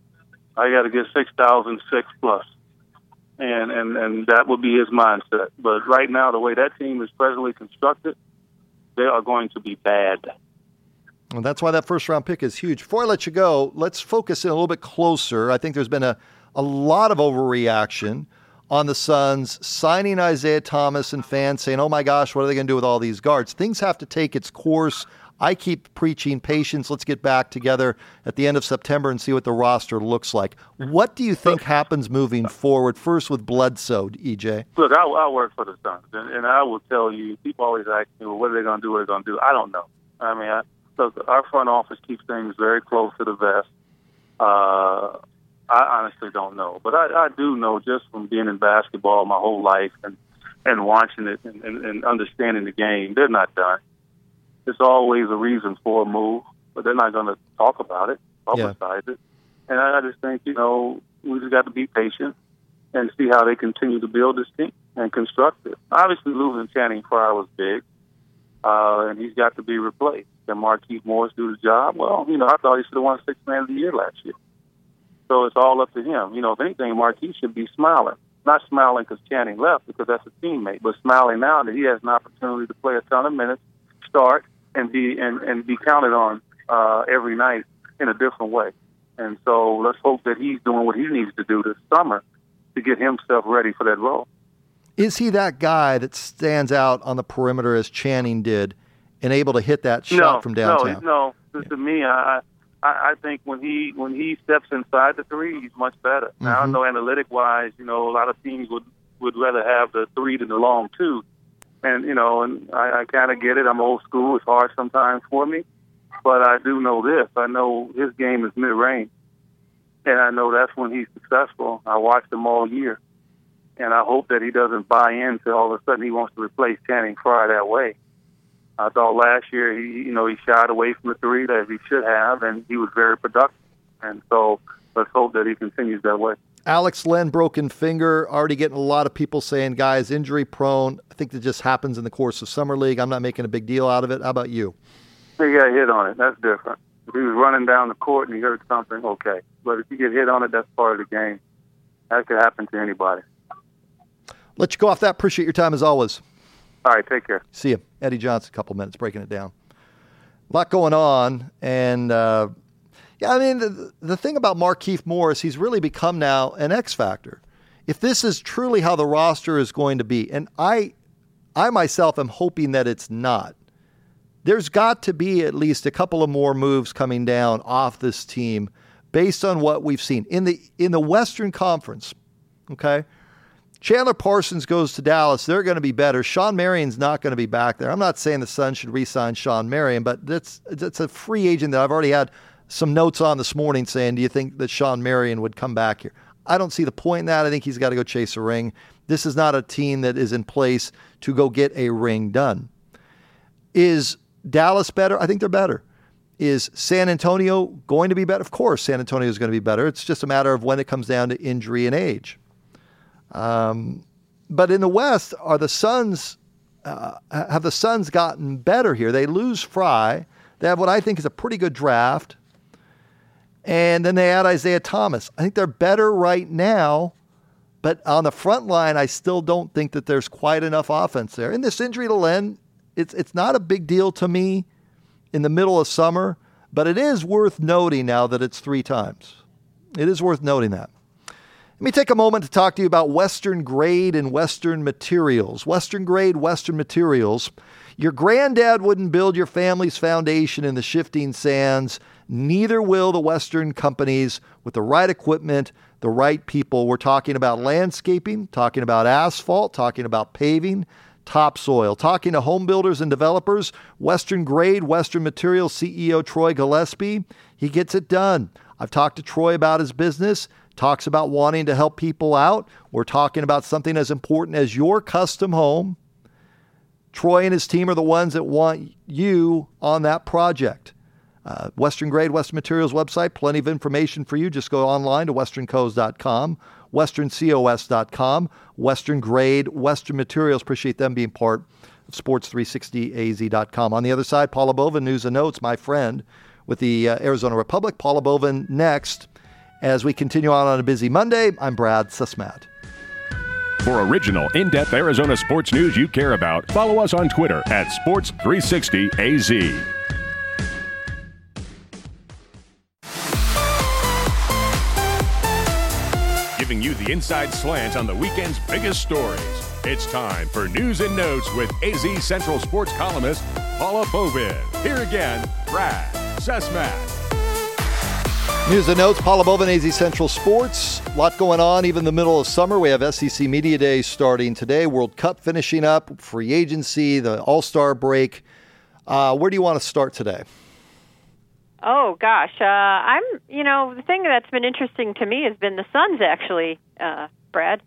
Speaker 8: I got to get six thousand six plus. And, and and that would be his mindset. But right now, the way that team is presently constructed, they are going to be bad.
Speaker 1: Well, that's why that first-round pick is huge. Before I let you go, let's focus in a little bit closer. I think there's been a, a lot of overreaction on the Suns signing Isaiah Thomas and fans saying, oh, my gosh, what are they going to do with all these guards? Things have to take its course. I keep preaching patience. Let's get back together at the end of September and see what the roster looks like. What do you think happens moving forward, first with Bledsoe, E J?
Speaker 8: Look, I, I work for the Suns, and, and I will tell you, people always ask me, well, what are they going to do, what are they going to do? I don't know. I mean, I, look, our front office keeps things very close to the vest. Uh, I honestly don't know. But I, I do know just from being in basketball my whole life and and watching it and, and, and understanding the game. They're not done. There's always a reason for a move, but they're not going to talk about it, publicize yeah. it. And I just think, you know, we just got to be patient and see how they continue to build this team and construct it. Obviously, losing Channing Frye was big, uh, and he's got to be replaced. Can Markieff Morris do the job? Well, you know, I thought he should have won Sixth Man of the Year last year. So it's all up to him. You know, if anything, Markieff should be smiling. Not smiling because Channing left, because that's a teammate, but smiling now that he has an opportunity to play a ton of minutes, start, and be and, and be counted on uh, every night in a different way. And so let's hope that he's doing what he needs to do this summer to get himself ready for that role.
Speaker 1: Is he that guy that stands out on the perimeter as Channing did and able to hit that shot
Speaker 8: no,
Speaker 1: from downtown?
Speaker 8: No, no. To me, I, I I think when he when he steps inside the three, he's much better. Mm-hmm. Now, I know analytic-wise, you know, a lot of teams would, would rather have the three than the long two. And, you know, and I, I kind of get it. I'm old school. It's hard sometimes for me. But I do know this. I know his game is mid-range. And I know that's when he's successful. I watched him all year. And I hope that he doesn't buy into all of a sudden he wants to replace Channing Frye that way. I thought last year, he, you know, he shied away from the three that he should have, and he was very productive. And so let's hope that he continues that way.
Speaker 1: Alex Len, broken finger, already getting a lot of people saying, guys, injury prone. I think that just happens in the course of Summer League. I'm not making a big deal out of it. How about you?
Speaker 8: He got hit on it. That's different. If he was running down the court and he heard something, okay. But if you get hit on it, that's part of the game. That could happen to anybody.
Speaker 1: Let you go off that. Appreciate your time as always.
Speaker 8: All right, take care.
Speaker 1: See you. Eddie Johnson, a couple minutes, breaking it down. A lot going on, and uh, yeah, I mean, the, the thing about Markieff Morris, he's really become now an X factor. If this is truly how the roster is going to be, and I, I myself am hoping that it's not, there's got to be at least a couple of more moves coming down off this team based on what we've seen in the in the Western Conference. Okay, Chandler Parsons goes to Dallas. They're going to be better. Sean Marion's not going to be back there. I'm not saying the Suns should re-sign Sean Marion, but that's that's a free agent that I've already had some notes on this morning saying, do you think that Sean Marion would come back here? I don't see the point in that. I think he's got to go chase a ring. This is not a team that is in place to go get a ring done. Is Dallas better? I think they're better. Is San Antonio going to be better? Of course, San Antonio is going to be better. It's just a matter of when it comes down to injury and age. Um, but in the West, are the Suns, uh, have the Suns gotten better here? They lose Frye. They have what I think is a pretty good draft. And then they add Isaiah Thomas. I think they're better right now, but on the front line, I still don't think that there's quite enough offense there. And this injury to Len, it's it's not a big deal to me in the middle of summer, but it is worth noting now that it's three times. It is worth noting that. Let me take a moment to talk to you about Western Grade and Western Materials. Western Grade, Western Materials. Your granddad wouldn't build your family's foundation in the shifting sands. Neither will the Western companies with the right equipment, the right people. We're talking about landscaping, talking about asphalt, talking about paving, topsoil, talking to home builders and developers. Western Grade, Western Materials C E O Troy Gillespie, he gets it done. I've talked to Troy about his business, talks about wanting to help people out. We're talking about something as important as your custom home. Troy and his team are the ones that want you on that project. Uh, Western Grade, Western Materials website, plenty of information for you. Just go online to western cos dot com, western cos dot com, Western Grade, Western Materials. Appreciate them being part of sports three sixty a z dot com. On the other side, Paula Bovin, News and Notes, my friend with the uh, Arizona Republic. Paula Bovin next as we continue on on a busy Monday. I'm Brad Susmat.
Speaker 5: For original, in-depth Arizona sports news you care about, follow us on Twitter at sports three sixty a z. Giving you the inside slant on the weekend's biggest stories. It's time for News and Notes with A Z Central sports columnist Paula Bovin. Here again, Brad Susmat.
Speaker 1: News and Notes, Paula Bovin, A Z Central Sports. A lot going on, even in the middle of summer. We have S E C Media Day starting today, World Cup finishing up, free agency, the All-Star break. Uh, where do you want to start today?
Speaker 9: Oh, gosh. Uh, I'm, you know, the thing that's been interesting to me has been the Suns, actually, uh, Brad. Just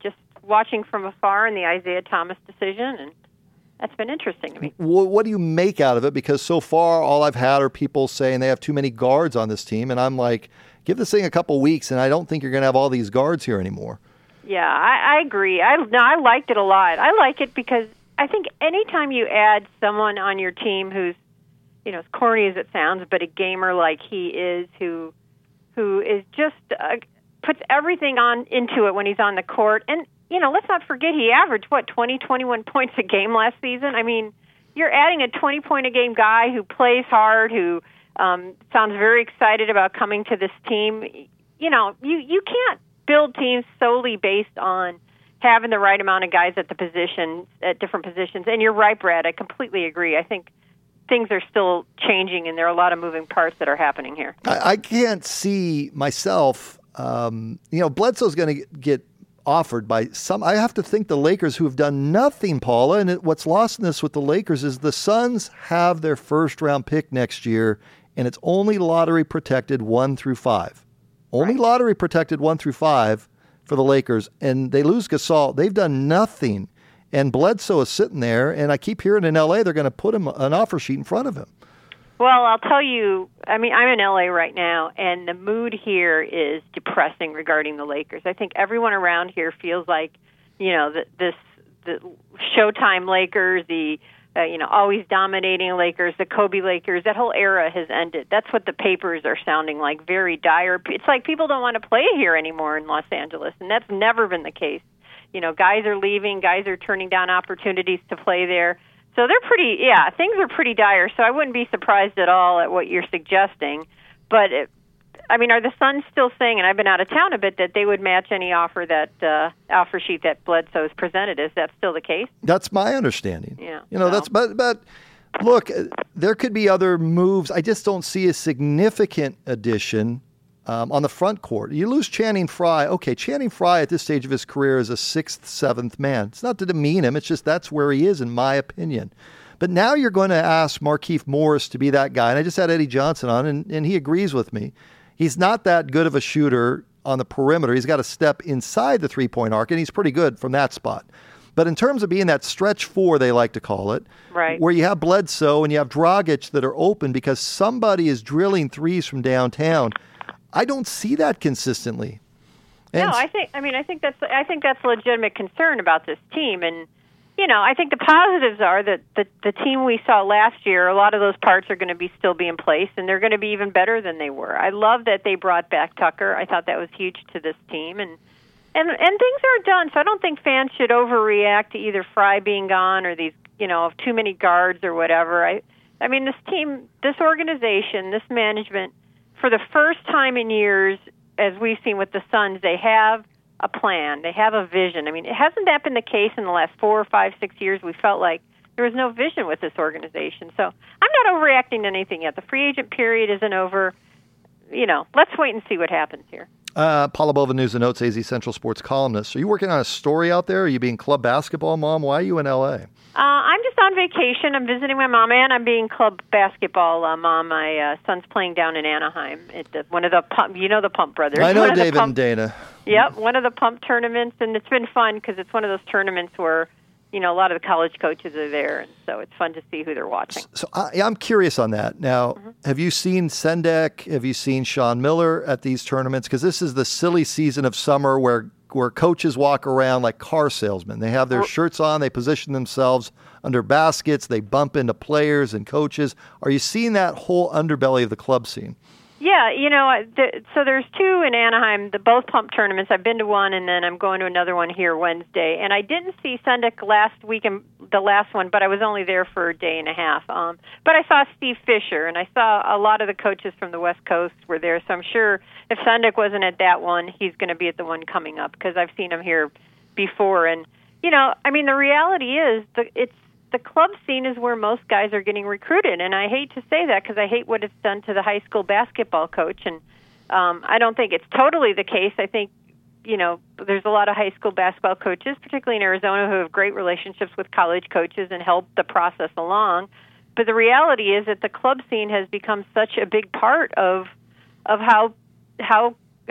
Speaker 9: watching from afar in the Isaiah Thomas decision, and that's been interesting to me.
Speaker 1: What do you make out of it? Because so far, all I've had are people saying they have too many guards on this team, and I'm like, give this thing a couple weeks, and I don't think you're going to have all these guards here anymore.
Speaker 9: Yeah, I, I agree. I no, I liked it a lot. I like it because I think anytime you add someone on your team who's, you know, as corny as it sounds, but a gamer like he is, who who is just uh, puts everything on into it when he's on the court. And, you know, let's not forget he averaged, what, twenty, twenty-one points a game last season? I mean, you're adding a twenty-point-a-game guy who plays hard, who um, sounds very excited about coming to this team. You know, you, you can't build teams solely based on having the right amount of guys at the position, at different positions. And you're right, Brad, I completely agree. I think things are still changing, and there are a lot of moving parts that are happening here.
Speaker 1: I, I can't see myself, um, you know, Bledsoe's going to get offered by some. I have to think the Lakers, who have done nothing, Paula, and it, what's lost in this with the Lakers is the Suns have their first round pick next year, and it's only lottery protected one through five. Only right. lottery protected one through five for the Lakers, and they lose Gasol. They've done nothing. And Bledsoe is sitting there, and I keep hearing in L A they're going to put him an offer sheet in front of him.
Speaker 9: Well, I'll tell you, I mean, I'm in L A right now, and the mood here is depressing regarding the Lakers. I think everyone around here feels like, you know, the, this the Showtime Lakers, the, uh, you know, always dominating Lakers, the Kobe Lakers, that whole era has ended. That's what the papers are sounding like, very dire. It's like people don't want to play here anymore in Los Angeles, and that's never been the case. You know, guys are leaving, guys are turning down opportunities to play there. So they're pretty, yeah, things are pretty dire. So I wouldn't be surprised at all at what you're suggesting. But, it, I mean, are the Suns still saying, and I've been out of town a bit, that they would match any offer that uh, offer sheet that Bledsoe has presented? Is that still the case?
Speaker 1: That's my understanding.
Speaker 9: Yeah.
Speaker 1: You know,
Speaker 9: so.
Speaker 1: that's, but, but look, there could be other moves. I just don't see a significant addition Um, on the front court. You lose Channing Frye. Okay, Channing Frye at this stage of his career is a sixth, seventh man. It's not to demean him. It's just that's where he is, in my opinion. But now you're going to ask Markieff Morris to be that guy. And I just had Eddie Johnson on, and, and he agrees with me. He's not that good of a shooter on the perimeter. He's got to step inside the three-point arc, and he's pretty good from that spot. But in terms of being that stretch four, they like to call it,
Speaker 9: right,
Speaker 1: where you have Bledsoe and you have Dragic that are open because somebody is drilling threes from downtown, I don't see that consistently. And
Speaker 9: no, I think. I mean, I think that's. I think that's a legitimate concern about this team, and you know, I think the positives are that the the team we saw last year, a lot of those parts are going to be still be in place, and they're going to be even better than they were. I love that they brought back Tucker. I thought that was huge to this team, and and and things are done. So I don't think fans should overreact to either Frye being gone or these, you know, too many guards or whatever. I, I mean, this team, this organization, this management, for the first time in years, as we've seen with the Suns, they have a plan. They have a vision. I mean, hasn't that been the case in the last four or five, six years? We felt like there was no vision with this organization. So I'm not overreacting to anything yet. The free agent period isn't over. You know, let's wait and see what happens here.
Speaker 1: Uh, Paula Bova, News and Notes, A Z Central Sports columnist. Are you working on a story out there? Are you being club basketball mom? Why are you in L A?
Speaker 9: Uh, I'm just on vacation. I'm visiting my mom, and I'm being club basketball uh, mom. My uh, son's playing down in Anaheim at the, one of the pump. You know the Pump Brothers.
Speaker 1: I know
Speaker 9: one
Speaker 1: David
Speaker 9: pump,
Speaker 1: and Dana.
Speaker 9: Yep, one of the Pump tournaments, and it's been fun because it's one of those tournaments where, you know, a lot of the college coaches are there, and so it's fun to see who they're watching.
Speaker 1: So I, I'm curious on that. Now, mm-hmm. have you seen Sendek? Have you seen Sean Miller at these tournaments? Because this is the silly season of summer where where coaches walk around like car salesmen. They have their shirts on, they position themselves under baskets, they bump into players and coaches. Are you seeing that whole underbelly of the club scene?
Speaker 9: Yeah, you know, the, so there's two in Anaheim, the both pump tournaments. I've been to one, and then I'm going to another one here Wednesday. And I didn't see Sendek last weekend, the last one, but I was only there for a day and a half. Um, but I saw Steve Fisher, and I saw a lot of the coaches from the West Coast were there. So I'm sure if Sendek wasn't at that one, he's going to be at the one coming up because I've seen him here before. And, you know, I mean, the reality is the, it's, the club scene is where most guys are getting recruited, and I hate to say that because I hate what it's done to the high school basketball coach, and um, I don't think it's totally the case. I think, you know, there's a lot of high school basketball coaches, particularly in Arizona, who have great relationships with college coaches and help the process along. But the reality is that the club scene has become such a big part of of how how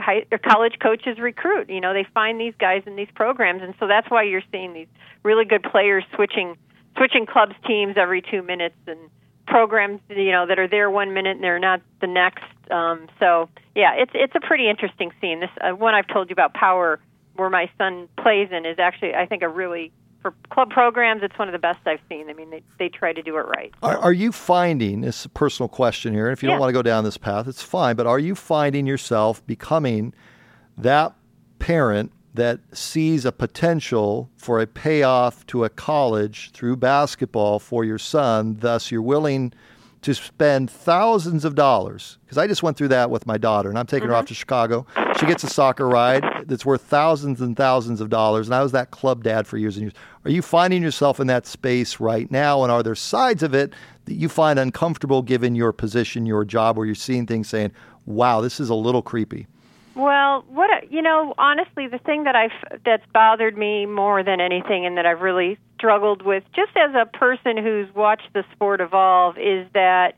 Speaker 9: high, or college coaches recruit. You know, they find these guys in these programs, and so that's why you're seeing these really good players switching switching clubs teams every two minutes and programs, you know, that are there one minute and they're not the next. Um, so yeah, it's it's a pretty interesting scene. This uh, one I've told you about, Power, where my son plays in, is actually, I think, a really, for club programs, it's one of the best I've seen. I mean, they they try to do it right.
Speaker 1: Are, are you finding, this is a personal question here, and if you
Speaker 9: Yeah.
Speaker 1: don't want to go down this path, it's fine, but are you finding yourself becoming that parent that sees a potential for a payoff to a college through basketball for your son, thus you're willing to spend thousands of dollars? Because I just went through that with my daughter, and I'm taking
Speaker 9: Mm-hmm.
Speaker 1: her off to Chicago. She gets a soccer ride that's worth thousands and thousands of dollars, and I was that club dad for years and years. Are you finding yourself in that space right now, and are there sides of it that you find uncomfortable given your position, your job, where you're seeing things saying, wow, this is a little creepy?
Speaker 9: Well, what you know, honestly, the thing that I've that's bothered me more than anything, and that I've really struggled with, just as a person who's watched the sport evolve, is that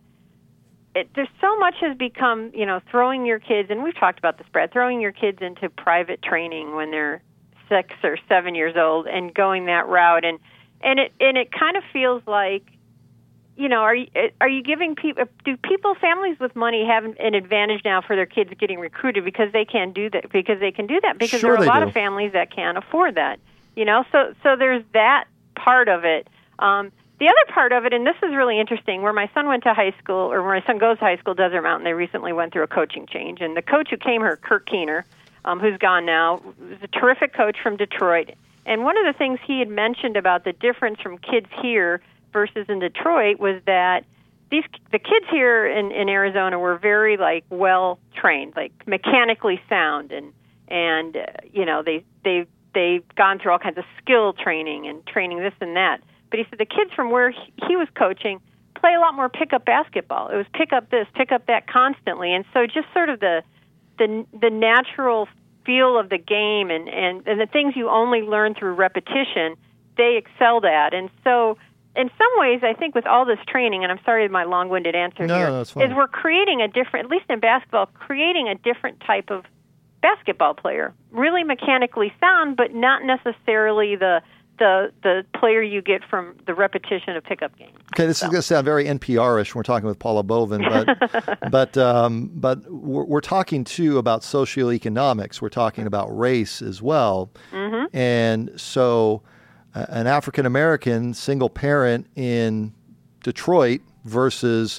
Speaker 9: it, there's so much has become, you know, throwing your kids, and we've talked about this, Brad, throwing your kids into private training when they're six or seven years old, and going that route, and and it and it kind of feels like, you know, are you, are you giving people, do people, families with money have an advantage now for their kids getting recruited because they can do that, because they can do that, because
Speaker 1: Sure
Speaker 9: there are a
Speaker 1: they
Speaker 9: lot
Speaker 1: do.
Speaker 9: of families that can't afford that, you know, so, so there's that part of it. Um, the other part of it, and this is really interesting, where my son went to high school, or where my son goes to high school, Desert Mountain, they recently went through a coaching change, and the coach who came here, Kirk Keener, um, who's gone now, was a terrific coach from Detroit, and one of the things he had mentioned about the difference from kids here versus in Detroit was that these the kids here in, in Arizona were very like well trained, like mechanically sound, and and uh, you know they they they've gone through all kinds of skill training and training this and that. But he said the kids from where he, he was coaching play a lot more pickup basketball. It was pick up this, pick up that constantly, and so just sort of the the the natural feel of the game and and, and the things you only learn through repetition, they excelled at, and so. In some ways, I think with all this training, and I'm sorry for my long-winded answer
Speaker 1: No,
Speaker 9: here,
Speaker 1: no, that's fine.
Speaker 9: is we're creating a different, at least in basketball, creating a different type of basketball player. Really mechanically sound, but not necessarily the the the player you get from the repetition of pickup games.
Speaker 1: Okay, this is going to sound very N P R-ish when we're talking with Paula Bovin, but but um, but we're, we're talking too about socioeconomics. We're talking about race as well,
Speaker 9: Mm-hmm.
Speaker 1: and so uh, an African American single parent in Detroit versus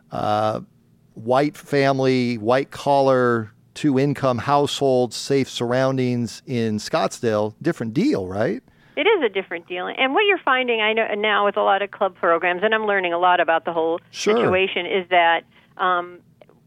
Speaker 1: uh, white family, white collar, two income household, safe surroundings in Scottsdale. Different deal, right?
Speaker 9: It is a different deal. And what you're finding, I know now with a lot of club programs, and I'm learning a lot about the whole
Speaker 1: Sure.
Speaker 9: situation, is that um,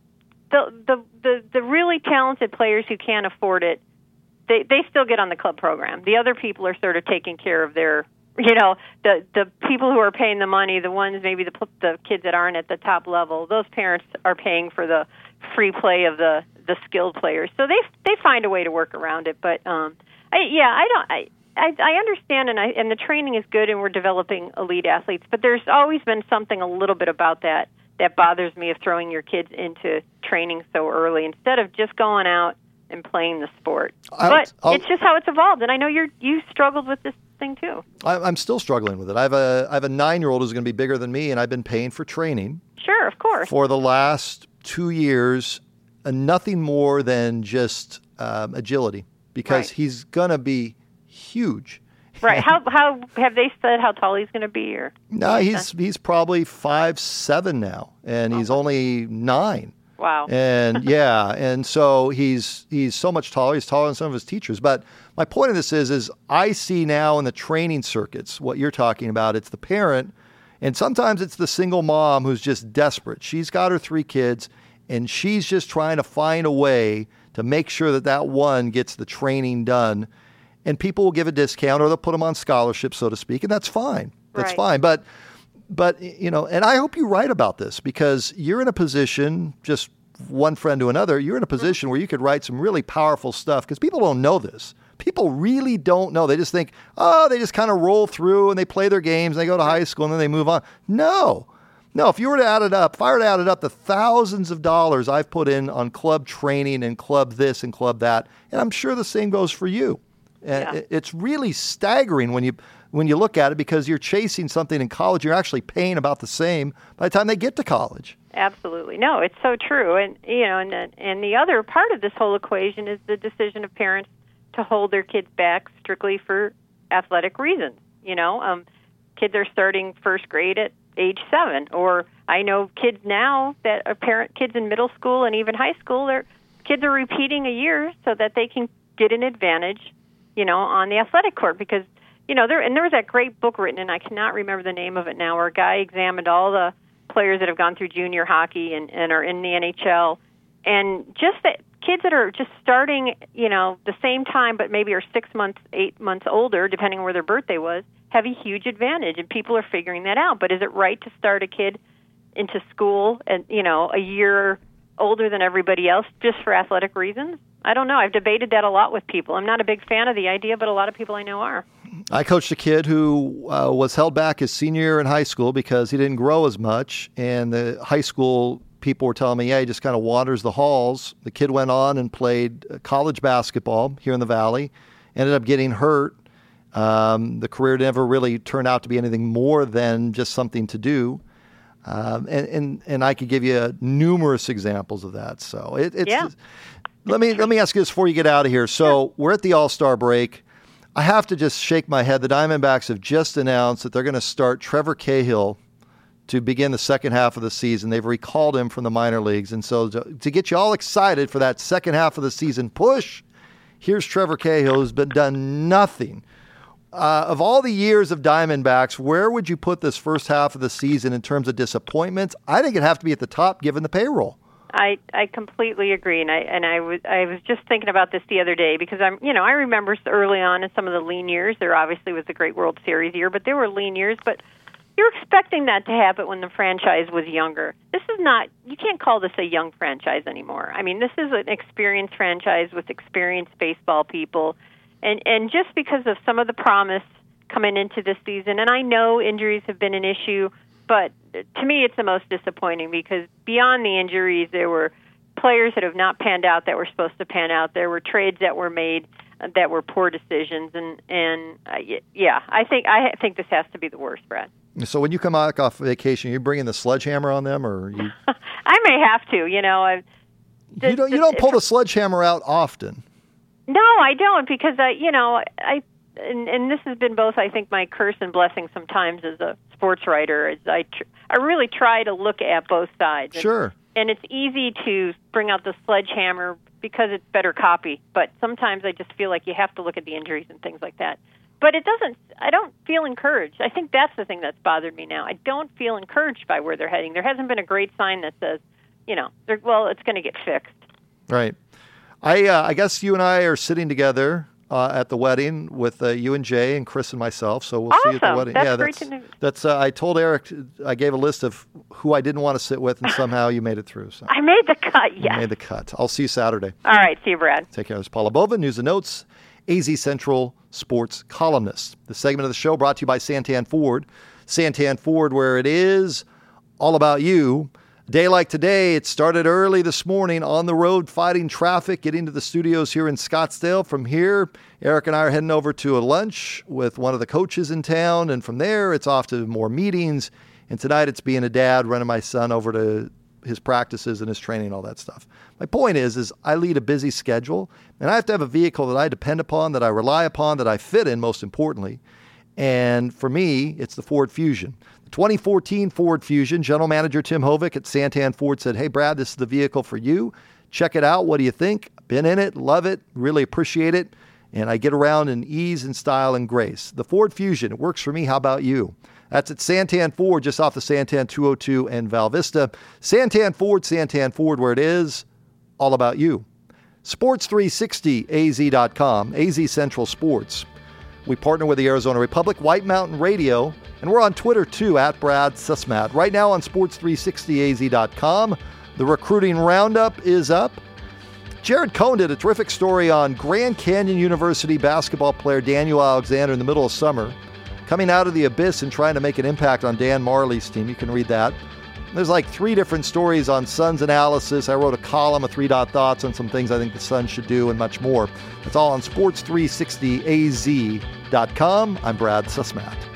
Speaker 9: the, the the the really talented players who can't afford it, they they still get on the club program. The other people are sort of taking care of their, you know, the the people who are paying the money, the ones maybe the the kids that aren't at the top level. Those parents are paying for the free play of the the skilled players. So they they find a way to work around it. But um, I, yeah, I don't. I, I, I understand, and I and the training is good, and we're developing elite athletes. But there's always been something a little bit about that that bothers me, of throwing your kids into training so early instead of just going out and playing the sport.
Speaker 1: I'll-
Speaker 9: but
Speaker 1: I'll-
Speaker 9: it's just how it's evolved, and I know you're you struggled with this thing too.
Speaker 1: I, I'm still struggling with it. I have a I have a nine-year-old who's going to be bigger than me, and I've been paying for training
Speaker 9: Sure, of course.
Speaker 1: for the last two years, and nothing more than just um, agility, because
Speaker 9: Right.
Speaker 1: he's going to be huge.
Speaker 9: Right. How how have they said how tall he's going to be? Or
Speaker 1: No, he's he's probably five seven now, and he's only nine.
Speaker 9: wow.
Speaker 1: And yeah, and so he's he's so much taller. He's taller than some of his teachers. But my point of this is, is I see now in the training circuits what you're talking about. It's the parent, and sometimes it's the single mom who's just desperate. She's got her three kids, and she's just trying to find a way to make sure that that one gets the training done. And people will give a discount, or they'll put them on scholarship, so to speak, and that's fine. That's
Speaker 9: Right.
Speaker 1: fine. But But, you know, and I hope you write about this, because you're in a position, just one friend to another, you're in a position where you could write some really powerful stuff, because people don't know this. People really don't know. They just think, oh, they just kind of roll through and they play their games and they go to high school and then they move on. No, No, if you were to add it up, if I were to add it up, the thousands of dollars I've put in on club training and club this and club that, and I'm sure the same goes for you. And
Speaker 9: Yeah.
Speaker 1: it's really staggering when you when you look at it, because you're chasing something in college, you're actually paying about the same by the time they get to college.
Speaker 9: Absolutely. No, it's so true. And, you know, and, and the other part of this whole equation is the decision of parents to hold their kids back strictly for athletic reasons. You know, um, kids are starting first grade at age seven, or I know kids now that are parent kids in middle school and even high school, their kids are repeating a year so that they can get an advantage, you know, on the athletic court. Because, you know, there and there was that great book written, and I cannot remember the name of it now, where a guy examined all the players that have gone through junior hockey and, and are in the N H L, and just that kids that are just starting, you know, the same time, but maybe are six months, eight months older, depending on where their birthday was, have a huge advantage, and people are figuring that out. But is it right to start a kid into school and, you know, a year older than everybody else just for athletic reasons? I don't know. I've debated that a lot with people. I'm not a big fan of the idea, but a lot of people I know are.
Speaker 1: I coached a kid who uh, was held back his senior year in high school because he didn't grow as much, and the high school people were telling me, yeah, he just kind of wanders the halls. The kid went on and played college basketball here in the Valley, ended up getting hurt. Um, the career never really turned out to be anything more than just something to do. Um, and, and, and I could give you numerous examples of that. So it, it's,
Speaker 9: yeah.
Speaker 1: let me, let me ask you this before you get out of here. So
Speaker 9: Sure.
Speaker 1: We're at the All-Star break. I have to just shake my head. The Diamondbacks have just announced that they're going to start Trevor Cahill to begin the second half of the season. They've recalled him from the minor leagues. And so to, to get you all excited for that second half of the season push, here's Trevor Cahill, who's been done nothing. Uh, of all the years of Diamondbacks, where would you put this first half of the season in terms of disappointments? I think it'd have to be at the top given the payroll.
Speaker 9: I, I completely agree, and I and I was I was just thinking about this the other day because I'm you know I remember early on in some of the lean years there obviously was a great World Series year, but there were lean years. But you're expecting that to happen when the franchise was younger. This is not you can't call this a young franchise anymore. I mean, this is an experienced franchise with experienced baseball people, and and just because of some of the promise coming into this season, and I know injuries have been an issue. But to me, it's the most disappointing because beyond the injuries, there were players that have not panned out that were supposed to pan out. There were trades that were made that were poor decisions, and and uh, yeah, I think I think this has to be the worst, Brad.
Speaker 1: So when you come back off vacation, you bringing the sledgehammer on them, or you?
Speaker 9: I may have to. You know, I.
Speaker 1: You don't. You don't pull the sledgehammer out often.
Speaker 9: No, I don't because I. You know, I. And, and this has been both, I think, my curse and blessing sometimes as a sports writer. Is I, tr- I really try to look at both sides. And,
Speaker 1: sure.
Speaker 9: And it's easy to bring out the sledgehammer because it's better copy. But sometimes I just feel like you have to look at the injuries and things like that. But it doesn't. I don't feel encouraged. I think that's the thing that's bothered me now. I don't feel encouraged by where they're heading. There hasn't been a great sign that says, you know, well, it's going to get fixed.
Speaker 1: Right. I uh, I guess you and I are sitting together. Uh, at the wedding with uh, you and Jay and Chris and myself, so we'll
Speaker 9: awesome.
Speaker 1: see you at the wedding.
Speaker 9: That's
Speaker 1: yeah,
Speaker 9: great
Speaker 1: that's
Speaker 9: to know.
Speaker 1: that's. Uh, I told Eric, I gave a list of who I didn't want to sit with, and somehow you made it through. So
Speaker 9: I made the cut. Yes,
Speaker 1: you made the cut. I'll see you Saturday.
Speaker 9: All right, see you, Brad.
Speaker 1: Take care. It's Paula Bova, News and Notes, A Z Central Sports columnist. The segment of the show brought to you by Santan Ford. Santan Ford, where it is all about you. Day like today, it started early this morning on the road fighting traffic, getting to the studios here in Scottsdale. From here, Eric and I are heading over to a lunch with one of the coaches in town. And from there, it's off to more meetings. And tonight, it's being a dad, running my son over to his practices and his training, all that stuff. My point is, is I lead a busy schedule, and I have to have a vehicle that I depend upon, that I rely upon, that I fit in, most importantly. And for me, it's the Ford Fusion. The twenty fourteen Ford Fusion. General Manager Tim Hovick at Santan Ford said, hey, Brad, this is the vehicle for you. Check it out. What do you think? Been in it, love it, really appreciate it. And I get around in ease and style and grace. The Ford Fusion, it works for me. How about you? That's at Santan Ford, just off the Santan two oh two and Val Vista. Santan Ford, Santan Ford, where it is all about you. Sports three sixty A Z dot com, A Z Central Sports. We partner with the Arizona Republic, White Mountain Radio, and we're on Twitter too, at Brad Sussmat. Right now on sports three sixty A Z dot com, the recruiting roundup is up. Jared Cohn did a terrific story on Grand Canyon University basketball player Daniel Alexander in the middle of summer, coming out of the abyss and trying to make an impact on Dan Marley's team. You can read that There's like three different stories on Suns analysis. I wrote a column, a three-dot thoughts on some things I think the Suns should do and much more. It's all on sports three sixty A Z dot com. I'm Brad Sussman.